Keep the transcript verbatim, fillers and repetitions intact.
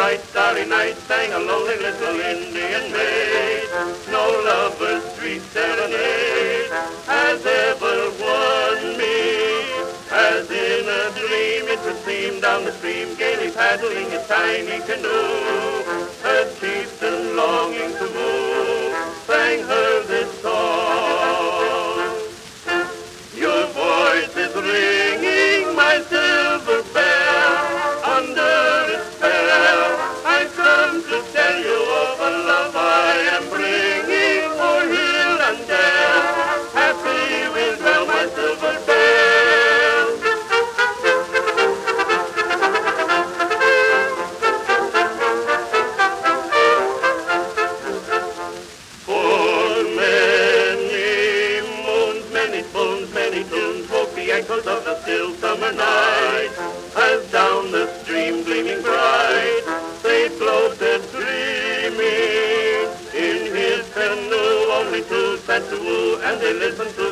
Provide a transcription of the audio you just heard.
bright starry night sang a lonely little Indian maid. No lover's sweet serenade has ever won me. As in a dream it would seem down the stream, gaily paddling a tiny canoe, a chieftain longing to move sang her this song. Your voice is ringing my silver bell, under its spell I come to tell you of a love I am bringing o'er hill and dale. Happy will dwell my silver bell. For many moons, many spoons, many tunes woke the echoes of the still summer night, as down the stream gleaming bright they floated dreaming. In his canoe only two sat to woo, and they listened to